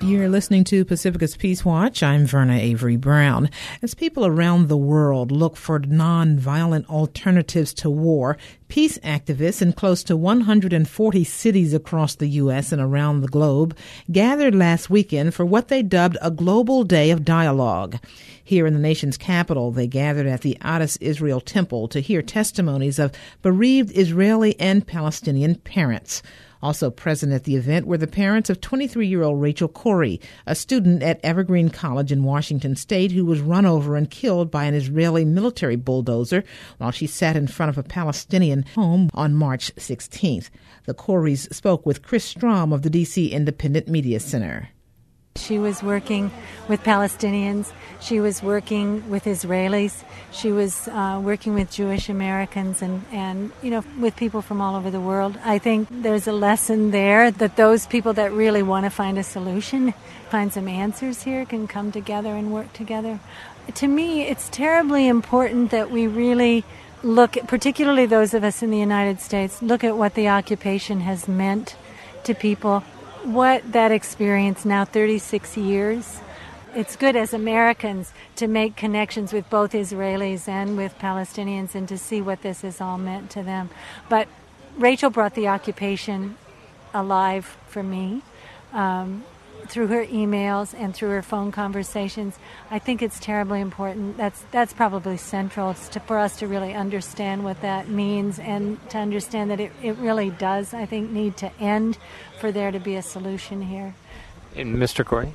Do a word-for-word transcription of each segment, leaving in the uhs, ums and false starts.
You're listening to Pacifica's Peace Watch. I'm Verna Avery Brown. As people around the world look for nonviolent alternatives to war, peace activists in close to one hundred forty cities across the U S and around the globe gathered last weekend for what they dubbed a global day of dialogue. Here in the nation's capital, they gathered at the Adas Israel Temple to hear testimonies of bereaved Israeli and Palestinian parents. Also present at the event were the parents of twenty-three-year-old Rachel Corrie, a student at Evergreen College in Washington State who was run over and killed by an Israeli military bulldozer while she sat in front of a Palestinian home on March sixteenth. The Corries spoke with Chris Strom of the D C Independent Media Center. She was working with Palestinians. She was working with Israelis. She was uh, working with Jewish Americans and, and, you know, with people from all over the world. I think there's a lesson there that those people that really want to find a solution, find some answers here, can come together and work together. To me, it's terribly important that we really look, at, particularly those of us in the United States, look at what the occupation has meant to people. What that experience now, thirty-six years, it's good as Americans to make connections with both Israelis and with Palestinians and to see what this has all meant to them. But Rachel brought the occupation alive for me um, through her emails and through her phone conversations. I think it's terribly important. That's that's probably central to, for us to really understand what that means and to understand that it, it really does, I think, need to end for there to be a solution here. And Mister Corrie?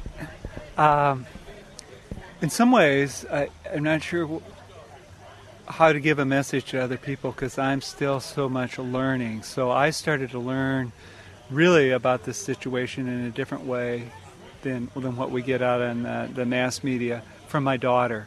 Um, in some ways, I, I'm not sure how to give a message to other people because I'm still so much learning. So I started to learn really about this situation in a different way than than what we get out in uh, the mass media from my daughter.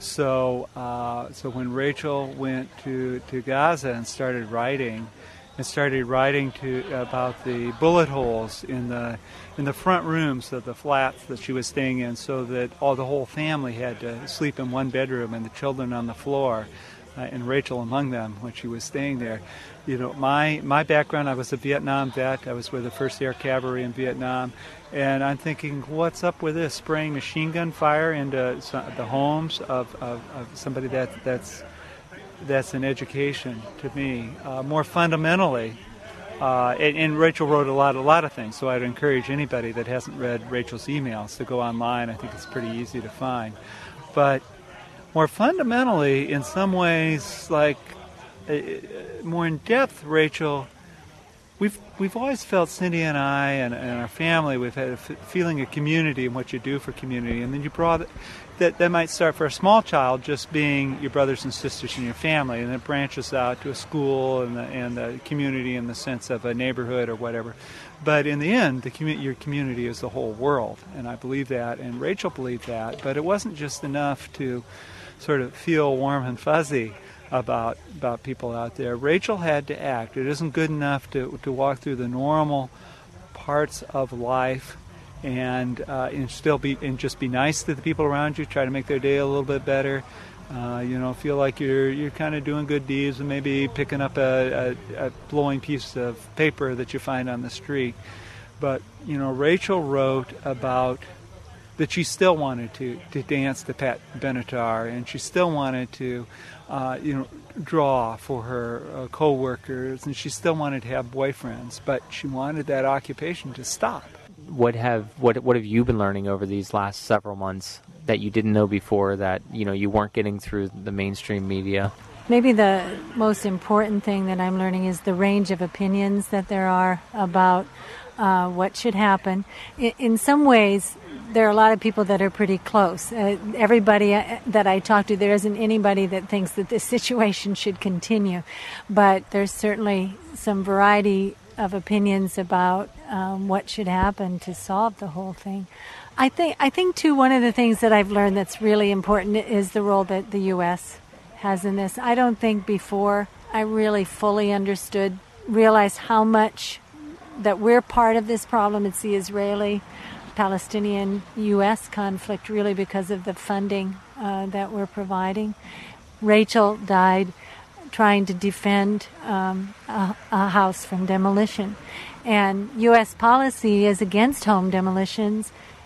So uh, so when Rachel went to, to Gaza and started writing, and started writing to about the bullet holes in the in the front rooms of the flats that she was staying in, so that all the whole family had to sleep in one bedroom and the children on the floor, uh, and Rachel among them when she was staying there. You know, my my background, I was a Vietnam vet. I was with the first Air Cavalry in Vietnam, and I'm thinking, what's up with this? Spraying machine gun fire into the homes of, of, of somebody that that's that's an education to me. Uh, more fundamentally, uh, and, and Rachel wrote a lot, a lot of things. So I'd encourage anybody that hasn't read Rachel's emails to go online. I think it's pretty easy to find. But more fundamentally, in some ways, like uh, more in depth, Rachel, we've we've always felt, Cindy and I and, and our family, we've had a f- feeling of community and what you do for community. And then you brought it. That that might start for a small child just being your brothers and sisters in your family, and it branches out to a school and the, and the community in the sense of a neighborhood or whatever. But in the end, the commu- your community is the whole world, and I believe that, and Rachel believed that. But it wasn't just enough to sort of feel warm and fuzzy about about people out there. Rachel had to act. It isn't good enough to to walk through the normal parts of life and uh, and still be and just be nice to the people around you. Try to make their day a little bit better. Uh, you know, feel like you're you're kind of doing good deeds and maybe picking up a, a, a blowing piece of paper that you find on the street. But you know, Rachel wrote about that she still wanted to, to dance to Pat Benatar, and she still wanted to, uh, you know, draw for her uh, co-workers, and she still wanted to have boyfriends, but she wanted that occupation to stop. What have what what have you been learning over these last several months that you didn't know before, that you know you weren't getting through the mainstream media? Maybe the most important thing that I'm learning is the range of opinions that there are about uh, what should happen. In, in some ways, there are a lot of people that are pretty close. Uh, everybody that I talk to, there isn't anybody that thinks that this situation should continue. But there's certainly some variety of opinions about um, what should happen to solve the whole thing. I think, I think, too, one of the things that I've learned that's really important is the role that the U S has in this. I don't think before I really fully understood, realized how much that we're part of this problem. It's the Israeli-Palestinian U S conflict, really, because of the funding uh, that we're providing. Rachel died trying to defend um, a, a house from demolition. And U S policy is against home demolitions,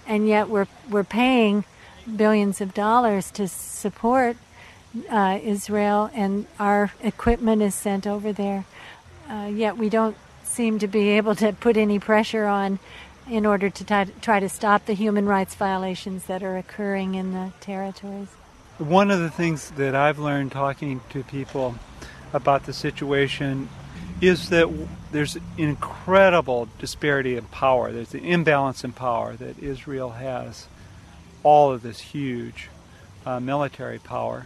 and yet we're we're paying billions of dollars to support uh, Israel, and our equipment is sent over there. Uh, yet we don't seem to be able to put any pressure on in order to try, try to stop the human rights violations that are occurring in the territories. One of the things that I've learned talking to people about the situation is that there's an incredible disparity in power. There's an imbalance in power, that Israel has all of this huge uh, military power,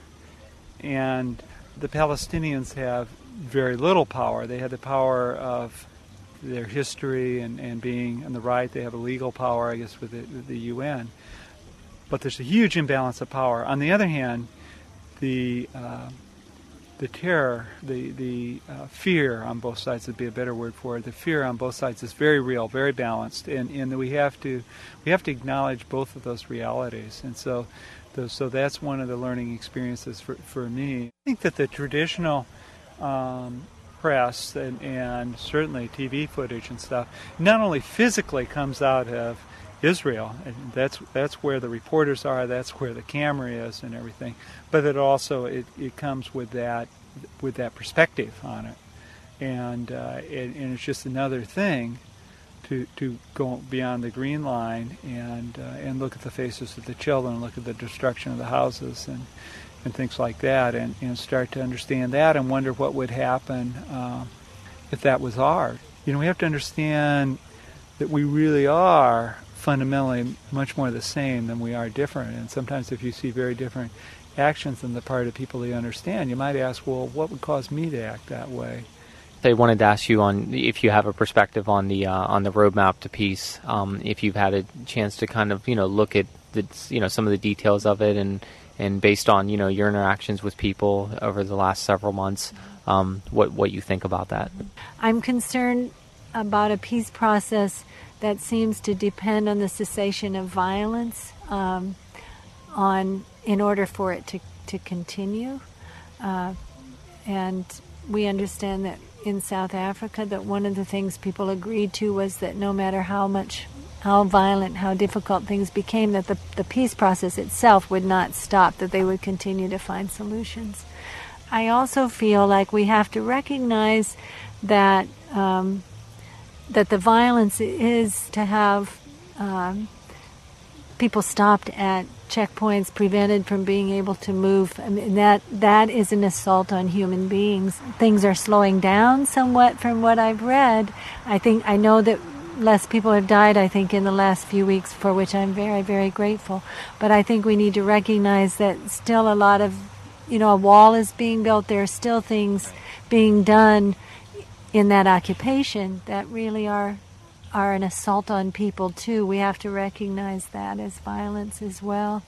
and the Palestinians have very little power. They have the power of their history and, and being on the right. They have a legal power, I guess, with the, with the U N. But there's a huge imbalance of power. On the other hand, the uh, the terror, the the uh, fear on both sides would be a better word for it. The fear on both sides is very real, very balanced, and and we have to we have to acknowledge both of those realities. And so, those, so that's one of the learning experiences for for me. I think that the traditional um, press and, and certainly T V footage and stuff not only physically comes out of Israel, and that's that's where the reporters are, that's where the camera is and everything, but it also it, it comes with that with that perspective on it, and uh, it, and it's just another thing to to go beyond the green line and uh, and look at the faces of the children, look at the destruction of the houses and and things like that, and, and start to understand that and wonder what would happen uh, if that was ours. You know, we have to understand that we really are fundamentally much more the same than we are different. And sometimes if you see very different actions on the part of people you understand, you might ask, well, what would cause me to act that way? I wanted to ask you on if you have a perspective on the uh, on the roadmap to peace. Um, if you've had a chance to kind of you know look at the you know some of the details of it, and and based on you know your interactions with people over the last several months, um, what what you think about that? I'm concerned about a peace process that seems to depend on the cessation of violence, um, on in order for it to to continue, uh, and we understand that in South Africa that one of the things people agreed to was that no matter how much, how violent, how difficult things became, that the, the peace process itself would not stop, that they would continue to find solutions. I also feel like we have to recognize that um, that the violence is to have um, people stopped at checkpoints, prevented from being able to move. I mean, that that is an assault on human beings. Things are slowing down somewhat from what I've read. I think I know that less people have died, I think, in the last few weeks, for which I'm very, very grateful. But I think we need to recognize that still a lot of, you know, a wall is being built. There are still things being done in that occupation that really are are an assault on people too. We have to recognize that as violence as well.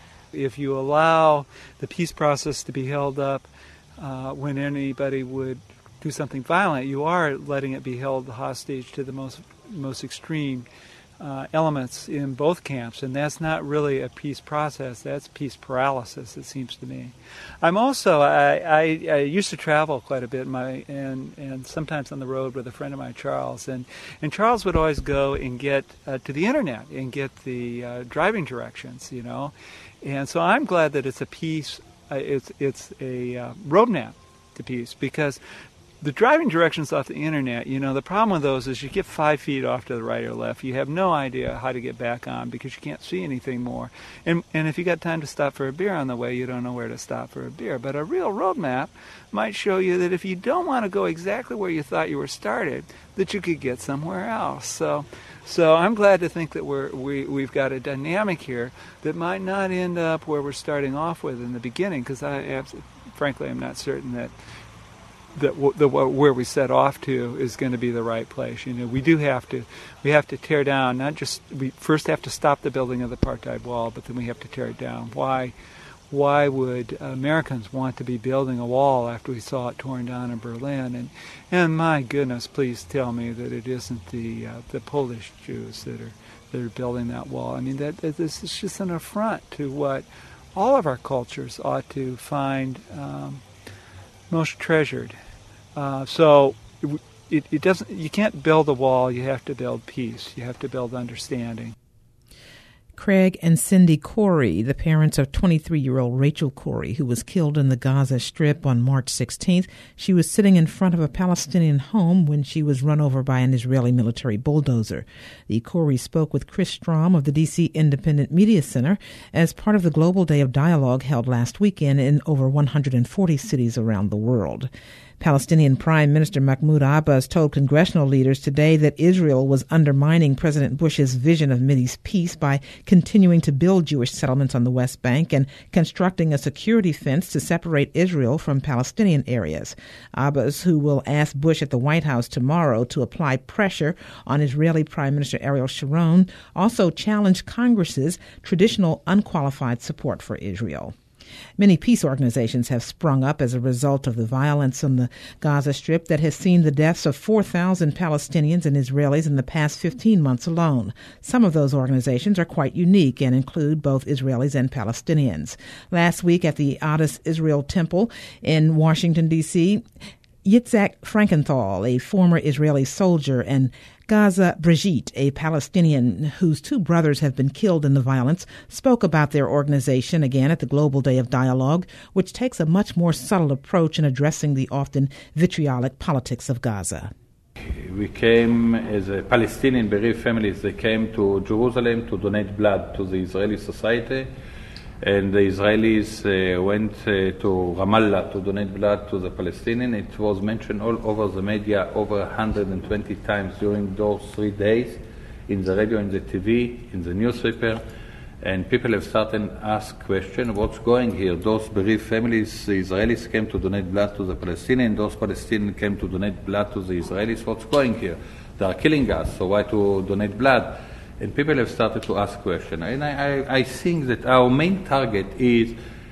If you allow the peace process to be held up uh, when anybody would do something violent, you are letting it be held hostage to the most most extreme uh, elements in both camps, and that's not really a peace process. That's peace paralysis, it seems to me. I'm also I, I, I used to travel quite a bit, in my and and sometimes on the road with a friend of mine, Charles, and and Charles would always go and get uh, to the internet and get the uh, driving directions, you know, and so I'm glad that it's a peace. Uh, it's it's a uh, roadmap to peace, because the driving directions off the internet, you know, the problem with those is you get five feet off to the right or left. You have no idea how to get back on because you can't see anything more. And and if you got time to stop for a beer on the way, you don't know where to stop for a beer. But a real road map might show you that if you don't want to go exactly where you thought you were started, that you could get somewhere else. So so I'm glad to think that we're, we, we've got a dynamic here that might not end up where we're starting off with in the beginning, because I, frankly, I'm not certain that that w- the where we set off to is going to be the right place. You know, we do have to we have to tear down. Not just we first have to stop the building of the apartheid wall, but then we have to tear it down. Why? Why would Americans want to be building a wall after we saw it torn down in Berlin? And and my goodness, please tell me that it isn't the uh, the Polish Jews that are that are building that wall. I mean, that, that this is just an affront to what all of our cultures ought to find um, most treasured. Uh, so it, it doesn't. You can't build a wall. You have to build peace. You have to build understanding. Craig and Cindy Corey, the parents of twenty-three-year-old Rachel Corey, who was killed in the Gaza Strip on March sixteenth. She was sitting in front of a Palestinian home when she was run over by an Israeli military bulldozer. The Corey spoke with Chris Strom of the D C Independent Media Center as part of the Global Day of Dialogue held last weekend in over one hundred forty cities around the world. Palestinian Prime Minister Mahmoud Abbas told congressional leaders today that Israel was undermining President Bush's vision of Mideast peace by continuing to build Jewish settlements on the West Bank and constructing a security fence to separate Israel from Palestinian areas. Abbas, who will ask Bush at the White House tomorrow to apply pressure on Israeli Prime Minister Ariel Sharon, also challenged Congress's traditional unqualified support for Israel. Many peace organizations have sprung up as a result of the violence on the Gaza Strip that has seen the deaths of four thousand Palestinians and Israelis in the past fifteen months alone. Some of those organizations are quite unique and include both Israelis and Palestinians. Last week at the Adas Israel Temple in Washington, D C, Yitzhak Frankenthal, a former Israeli soldier, and Gaza Brigitte, a Palestinian whose two brothers have been killed in the violence, spoke about their organization again at the Global Day of Dialogue, which takes a much more subtle approach in addressing the often vitriolic politics of Gaza. We came as a Palestinian bereaved families. They came to Jerusalem to donate blood to the Israeli society. And the Israelis uh, went uh, to Ramallah to donate blood to the Palestinians. It was mentioned all over the media over one hundred twenty times during those three days, in the radio, in the T V, in the newspaper. And people have started to ask questions, what's going here? Those bereaved families, the Israelis came to donate blood to the Palestinians. Those Palestinians came to donate blood to the Israelis. What's going here? They are killing us, so why to donate blood? And people have started to ask questions. And I, I, I think that our main target is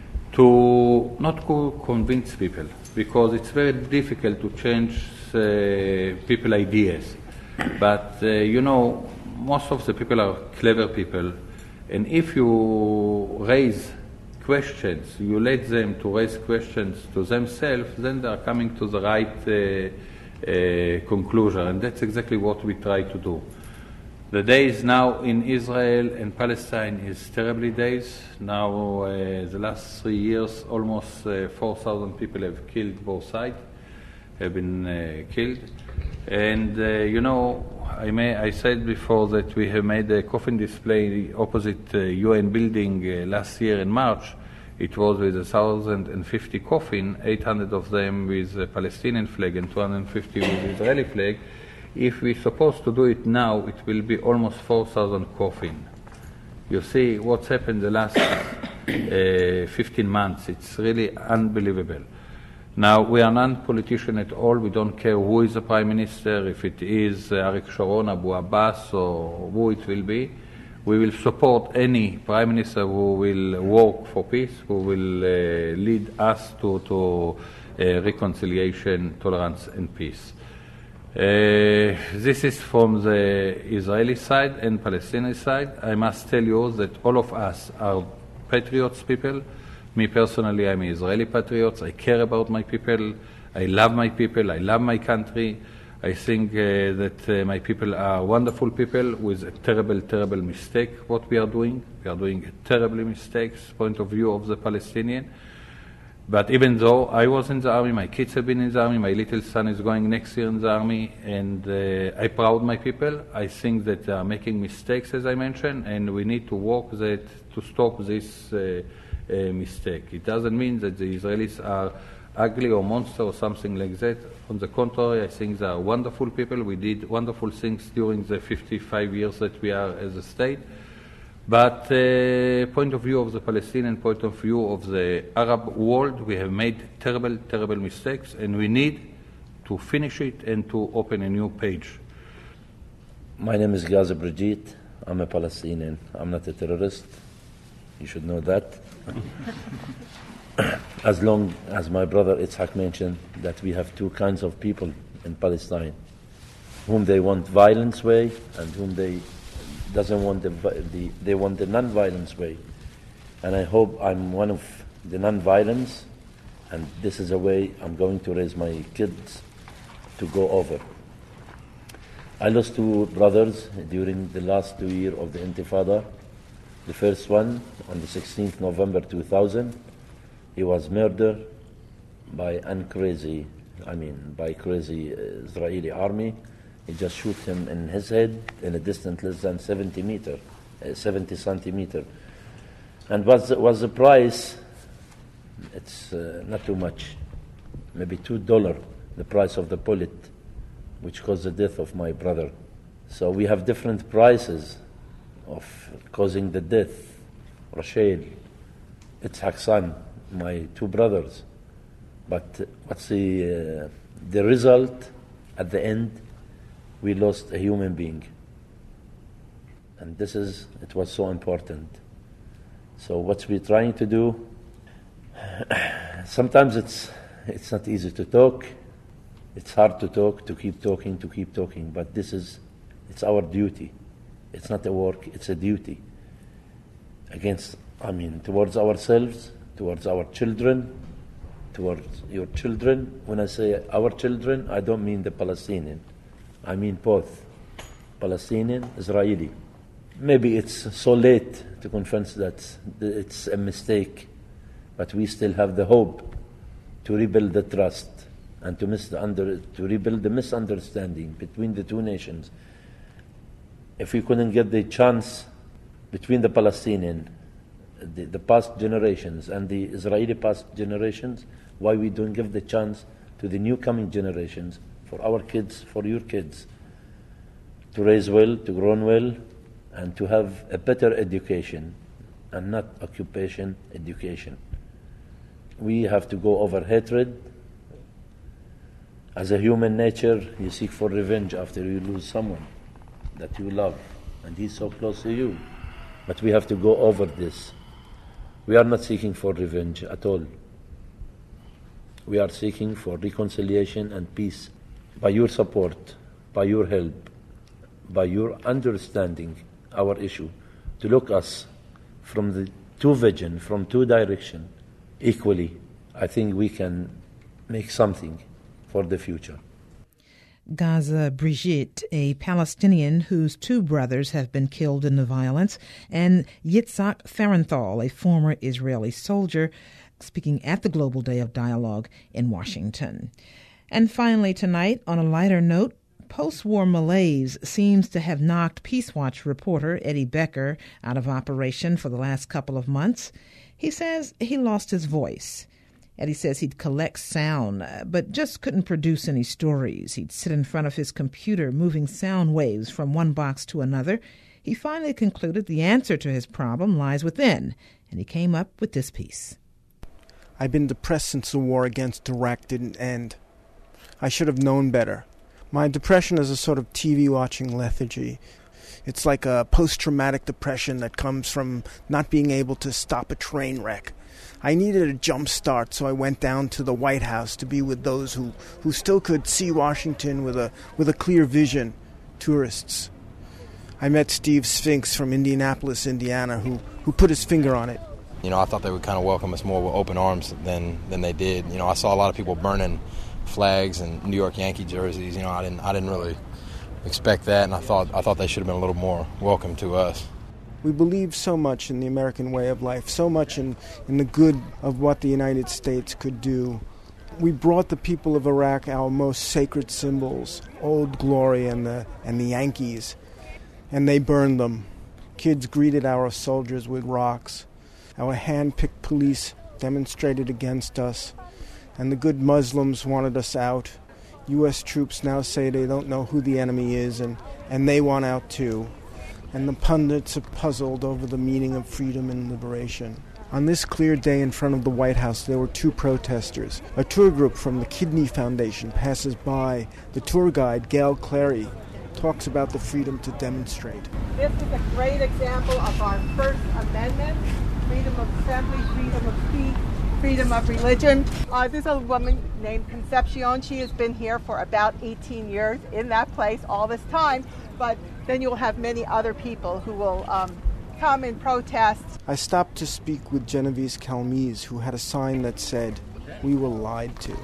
to not co- convince people, because it's very difficult to change uh, people's ideas. But, uh, you know, most of the people are clever people. And if you raise questions, you let them to raise questions to themselves, then they are coming to the right uh, uh, conclusion. And that's exactly what we try to do. The days now in Israel and Palestine is terribly days. Now, uh, the last three years, almost uh, four thousand people have killed both sides, have been uh, killed. And, uh, you know, I, may, I said before that we have made a coffin display opposite uh, U N building uh, last year in March. It was with one thousand fifty coffins, eight hundred of them with a Palestinian flag and two hundred fifty with Israeli flag. If we're supposed to do it now, it will be almost four thousand coffins. You see what's happened the last uh, fifteen months. It's really unbelievable. Now, we are not politicians at all. We don't care who is the Prime Minister, if it is uh, Arik Sharon, Abu Abbas, or who it will be. We will support any Prime Minister who will work for peace, who will uh, lead us to, to uh, reconciliation, tolerance, and peace. Uh, this is from the Israeli side and Palestinian side. I must tell you that all of us are patriots people. Me personally, I'm an Israeli patriot. I care about my people. I love my people. I love my country. I think uh, that uh, my people are wonderful people with a terrible, terrible mistake what we are doing. We are doing a terrible mistake, point of view of the Palestinian. But even though I was in the army, my kids have been in the army, my little son is going next year in the army, and uh, I proud my people. I think that they are making mistakes, as I mentioned, and we need to work that to stop this uh, uh, mistake. It doesn't mean that the Israelis are ugly or monster or something like that. On the contrary, I think they are wonderful people. We did wonderful things during the fifty-five years that we are as a state. But uh, point of view of the Palestinian, point of view of the Arab world, we have made terrible, terrible mistakes, and we need to finish it and to open a new page. My name is Gaza Brigitte. I'm a Palestinian. I'm not a terrorist. You should know that. As long as my brother Itzhak mentioned that we have two kinds of people in Palestine, whom they want violence way and whom they doesn't want the, the they want the non-violence way, and I hope I'm one of the non-violence, and this is a way I'm going to raise my kids to go over. I lost two brothers during the last two years of the Intifada, The first one, on the sixteenth of November two thousand, he was murdered by uncrazy, I mean, by crazy Israeli army. He just shoot him in his head in a distance less than seventy meter, uh, seventy centimeter. And what's the, what's the price? It's uh, not too much, maybe two dollars, the price of the bullet, which caused the death of my brother. So we have different prices of causing the death. Rachel, it's Haksan, my two brothers. But what's the uh, the result at the end? We lost a human being. And this is, it was so important. So what we're trying to do, sometimes it's it's not easy to talk. It's hard to talk, to keep talking, to keep talking. But this is, it's our duty. It's not a work, it's a duty. Against, I mean, towards ourselves, towards our children, towards your children. When I say our children, I don't mean the Palestinian. I mean both, Palestinian, Israeli. Maybe it's so late to confess that it's a mistake, but we still have the hope to rebuild the trust and to, mis- under, to rebuild the misunderstanding between the two nations. If we couldn't get the chance between the Palestinian, the, the past generations, and the Israeli past generations, why we don't give the chance to the new coming generations, for our kids, for your kids, to raise well, to grow well, and to have a better education, and not occupation education. We have to go over hatred. As a human nature, you seek for revenge after you lose someone that you love, and he's so close to you. But we have to go over this. We are not seeking for revenge at all. We are seeking for reconciliation and peace. By your support, by your help, by your understanding our issue, to look us from the two vision, from two direction, equally, I think we can make something for the future. Gaza Brigitte, a Palestinian whose two brothers have been killed in the violence, and Yitzhak Farenthal, a former Israeli soldier, speaking at the Global Day of Dialogue in Washington. And finally tonight, on a lighter note, post-war malaise seems to have knocked Peace Watch reporter Eddie Becker out of operation for the last couple of months. He says he lost his voice. Eddie says he'd collect sound, but just couldn't produce any stories. He'd sit in front of his computer, moving sound waves from one box to another. He finally concluded the answer to his problem lies within, and he came up with this piece. I've been depressed since the war against Iraq didn't end. I should have known better. My depression is a sort of T V-watching lethargy. It's like a post-traumatic depression that comes from not being able to stop a train wreck. I needed a jump start, so I went down to the White House to be with those who, who still could see Washington with a with a clear vision, tourists. I met Steve Sphinx from Indianapolis, Indiana, who, who put his finger on it. You know, I thought they would kind of welcome us more with open arms than, than they did. You know, I saw a lot of people burning flags and New York Yankee jerseys. You know, I didn't I didn't really expect that, and I thought I thought they should have been a little more welcome to us. We believe so much in the American way of life, so much in, in the good of what the United States could do. We brought the people of Iraq our most sacred symbols, Old Glory and the and the Yankees, and they burned them. Kids greeted our soldiers with rocks. Our hand-picked police demonstrated against us, and the good Muslims wanted us out. U S troops now say they don't know who the enemy is, and, and they want out too. And the pundits are puzzled over the meaning of freedom and liberation. On this clear day in front of the White House, there were two protesters. A tour group from the Kidney Foundation passes by. The tour guide, Gail Clary, talks about the freedom to demonstrate. This is a great example of our First Amendment, freedom of assembly, freedom of speech, freedom of religion. Uh, this is a woman named Concepcion. She has been here for about eighteen years in that place all this time, but then you'll have many other people who will um, come and protest. I stopped to speak with Genevieve Calmese, who had a sign that said, "We were lied to."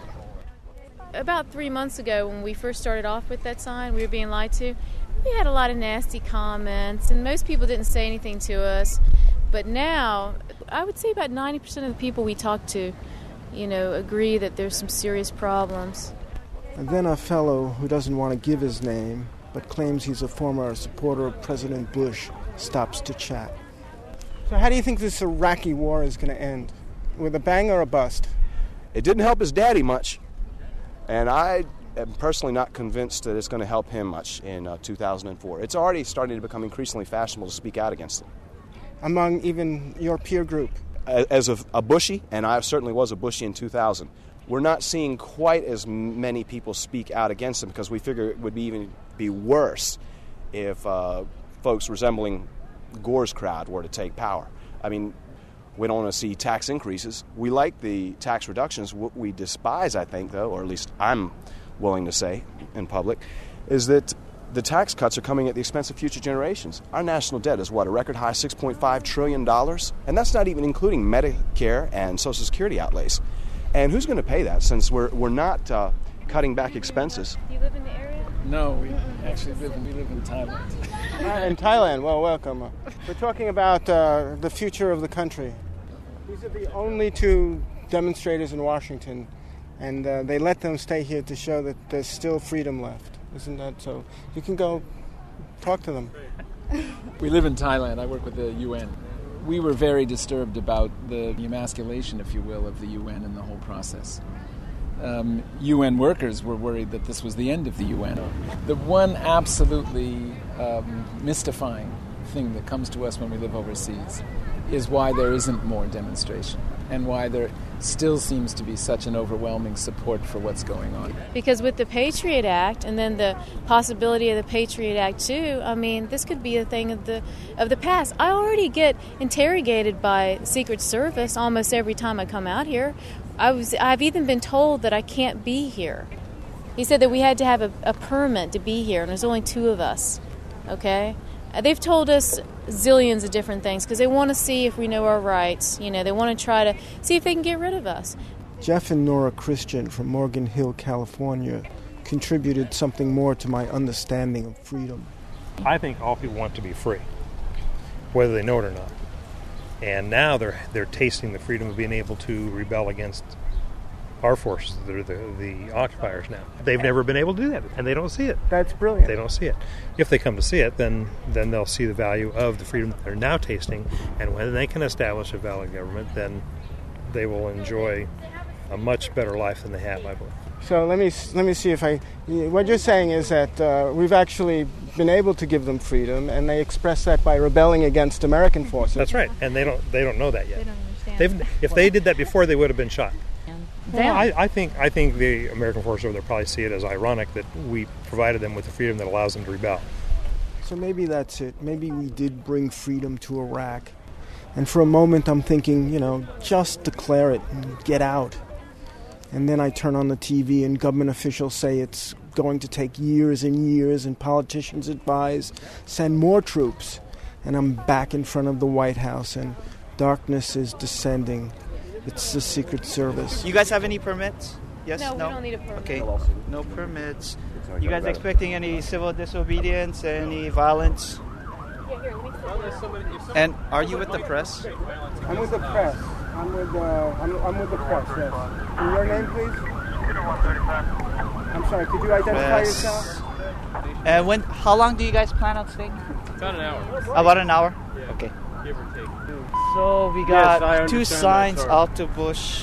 About three months ago, when we first started off with that sign, we were being lied to, we had a lot of nasty comments, and most people didn't say anything to us. But now, I would say about ninety percent of the people we talk to, you know, agree that there's some serious problems. And then a fellow who doesn't want to give his name, but claims he's a former supporter of President Bush, stops to chat. So how do you think this Iraqi war is going to end? With a bang or a bust? It didn't help his daddy much, and I am personally not convinced that it's going to help him much in uh, two thousand four. It's already starting to become increasingly fashionable to speak out against it. Among even your peer group? As a, a Bushie, and I certainly was a Bushie in two thousand, we're not seeing quite as many people speak out against him because we figure it would be even be worse if uh, folks resembling Gore's crowd were to take power. I mean, we don't want to see tax increases. We like the tax reductions. What we despise, I think, though, or at least I'm willing to say in public, is that the tax cuts are coming at the expense of future generations. Our national debt is, what, a record high six point five trillion dollars? And that's not even including Medicare and Social Security outlays. And who's going to pay that since we're we're not uh, cutting back expenses? Do you live in the area? No, we actually live in, we live in Thailand. uh, in Thailand, well, welcome. Uh, we're talking about uh, the future of the country. These are the only two demonstrators in Washington, and uh, they let them stay here to show that there's still freedom left. Isn't that so? You can go talk to them. We live in Thailand. I work with the U N. We were very disturbed about the emasculation, if you will, of the U N and the whole process. Um, U N workers were worried that this was the end of the U N. The one absolutely um, mystifying thing that comes to us when we live overseas is why there isn't more demonstration and why there still seems to be such an overwhelming support for what's going on. Because with the Patriot Act and then the possibility of the Patriot Act two, I mean, this could be a thing of the of the past. I already get interrogated by Secret Service almost every time I come out here. I was I've even been told that I can't be here. He said that we had to have a, a permit to be here, and there's only two of us. Okay? They've told us zillions of different things because they want to see if we know our rights. You know, they want to try to see if they can get rid of us. Jeff and Nora Christian from Morgan Hill, California, contributed something more to my understanding of freedom. I think all people want to be free, whether they know it or not. And now they're they're tasting the freedom of being able to rebel against our forces, that are the, the occupiers now. They've never been able to do that, and they don't see it. That's brilliant. They don't see it. If they come to see it, then then they'll see the value of the freedom that they're now tasting, and when they can establish a valid government, then they will enjoy a much better life than they have, I believe. So let me let me see if I... What you're saying is that uh, we've actually been able to give them freedom, and they express that by rebelling against American forces. That's right, and they don't they don't know that yet. They don't understand. They've, if they did that before, they would have been shot. Yeah. Well, I, I think I think the American forces over there probably see it as ironic that we provided them with the freedom that allows them to rebel. So maybe that's it. Maybe we did bring freedom to Iraq. And for a moment I'm thinking, you know, just declare it and get out. And then I turn on the T V and government officials say it's going to take years and years, and politicians advise send more troops. And I'm back in front of the White House and darkness is descending. It's the Secret Service. You guys have any permits? Yes? No, No, we don't need a permit. Okay, no permits. You guys expecting any civil disobedience, any violence? Yeah, here, let me see. And are you with the press? I'm with the press. I'm with, uh, I'm, I'm with the press, yes. And your name, please? I'm sorry, could you identify Press. yourself? And when? How long do you guys plan on staying? About an hour. About an hour? Yeah. Okay. Give or take. So we got Yes, I two understand signs that, sir. out to Bush.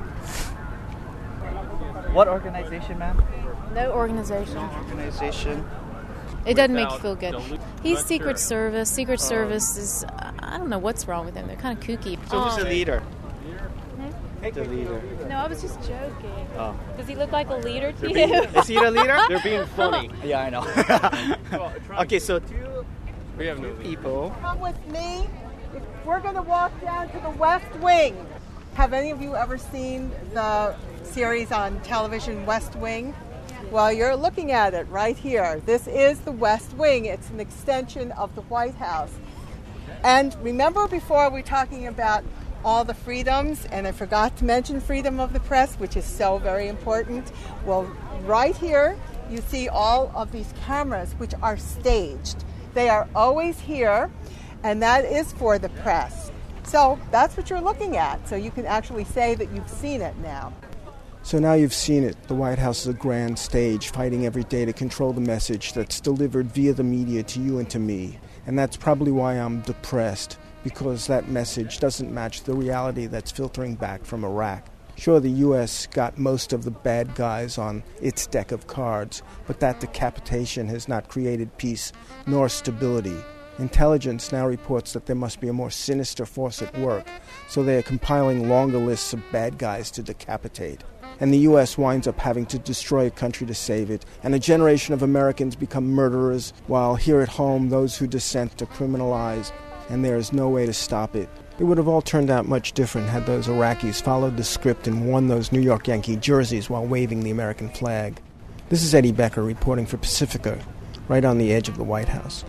What organization, ma'am? No organization. Organization. It doesn't make you feel good. He's Secret Service. Secret Service is, I don't know what's wrong with him. They're kind of kooky. So who's the Um, leader? hmm? The leader. No, I was just joking. Oh. Does he look like a leader to They're you? being- Is he the leader? They're being funny. Yeah, I know. Okay, so two We have no leader. people. Come with me. We're going to walk down to the West Wing. Have any of you ever seen the series on television West Wing? Well, you're looking at it right here. This is the West Wing. It's an extension of the White House. And remember before we were talking about all the freedoms, and I forgot to mention freedom of the press, which is so very important. Well, right here, you see all of these cameras, which are staged. They are always here, and that is for the press. So that's what you're looking at. So you can actually say that you've seen it now. So now you've seen it. The White House is a grand stage, fighting every day to control the message that's delivered via the media to you and to me. And that's probably why I'm depressed, because that message doesn't match the reality that's filtering back from Iraq. Sure, the U S got most of the bad guys on its deck of cards, but that decapitation has not created peace nor stability. Intelligence now reports that there must be a more sinister force at work, so they are compiling longer lists of bad guys to decapitate. And the U S winds up having to destroy a country to save it, and a generation of Americans become murderers, while here at home those who dissent are criminalized, and there is no way to stop it. It would have all turned out much different had those Iraqis followed the script and worn those New York Yankee jerseys while waving the American flag. This is Eddie Becker reporting for Pacifica, right on the edge of the White House.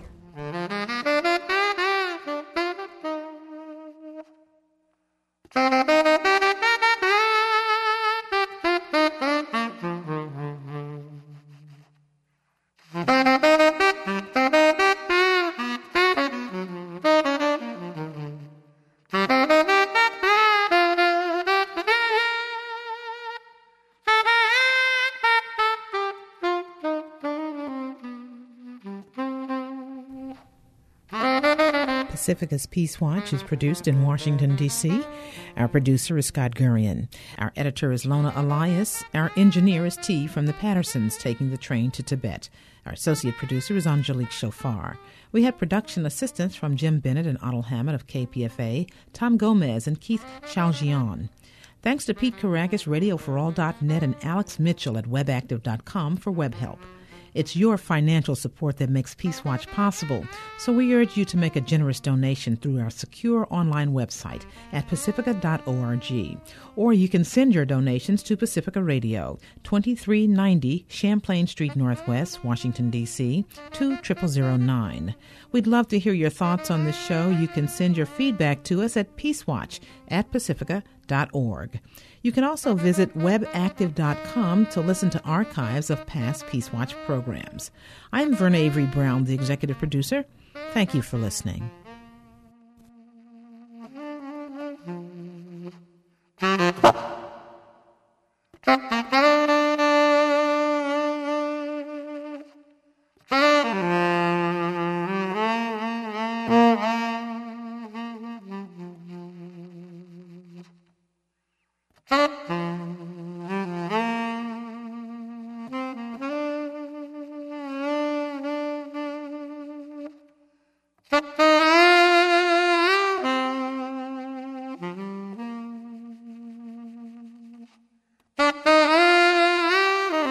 Pacifica's Peace Watch is produced in Washington, D C Our producer is Scott Gurian. Our editor is Lona Elias. Our engineer is T from the Pattersons taking the train to Tibet. Our associate producer is Angelique Chauffard. We had production assistance from Jim Bennett and Otto Hammond of K P F A, Tom Gomez and Keith Chalgian. Thanks to Pete Karagas, radio for all dot net, and Alex Mitchell at web active dot com for web help. It's your financial support that makes Peace Watch possible, so we urge you to make a generous donation through our secure online website at pacifica dot org. Or you can send your donations to Pacifica Radio, twenty-three ninety Champlain Street Northwest, Washington, D C two zero zero zero nine. We'd love to hear your thoughts on the show. You can send your feedback to us at peacewatch at pacifica dot org. You can also visit web active dot com to listen to archives of past Peace Watch programs. I'm Verna Avery Brown, the executive producer. Thank you for listening.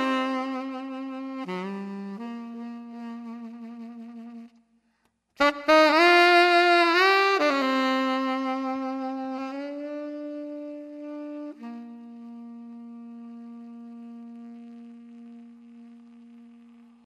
Thank you.